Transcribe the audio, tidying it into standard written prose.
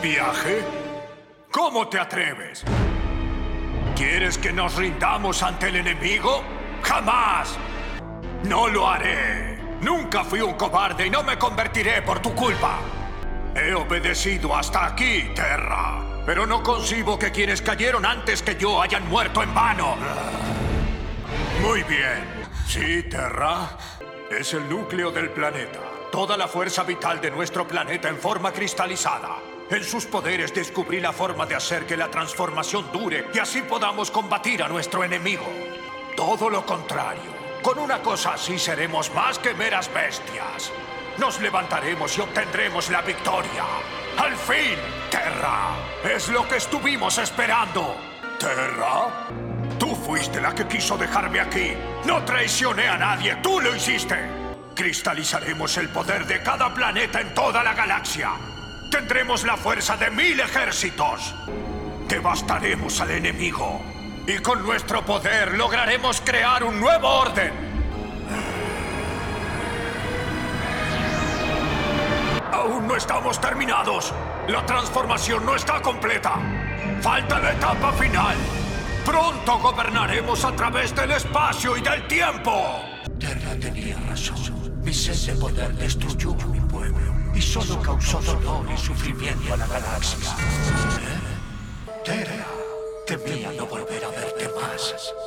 ¿Viaje? ¿Cómo te atreves? ¿Quieres que nos rindamos ante el enemigo? ¡Jamás! ¡No lo haré! Nunca fui un cobarde y no me convertiré por tu culpa. He obedecido hasta aquí, Terra. Pero no concibo que quienes cayeron antes que yo hayan muerto en vano. Muy bien. Sí, Terra. Es el núcleo del planeta. Toda la fuerza vital de nuestro planeta en forma cristalizada. En sus poderes descubrí la forma de hacer que la transformación dure y así podamos combatir a nuestro enemigo. Todo lo contrario. Con una cosa así seremos más que meras bestias. Nos levantaremos y obtendremos la victoria. ¡Al fin, Terra! Es lo que estuvimos esperando. ¿Terra? Tú fuiste la que quiso dejarme aquí. No traicioné a nadie, tú lo hiciste. Cristalizaremos el poder de cada planeta en toda la galaxia. Tendremos la fuerza de 1000 ejércitos. Devastaremos al enemigo. Y con nuestro poder lograremos crear un nuevo orden. Aún no estamos terminados. La transformación no está completa. Falta la etapa final. Pronto gobernaremos a través del espacio y del tiempo. Terra tenía razón. Mi sed de poder destruyó a mi pueblo y solo causó dolor y sufrimiento a la galaxia. Terra temía no volver a verte más.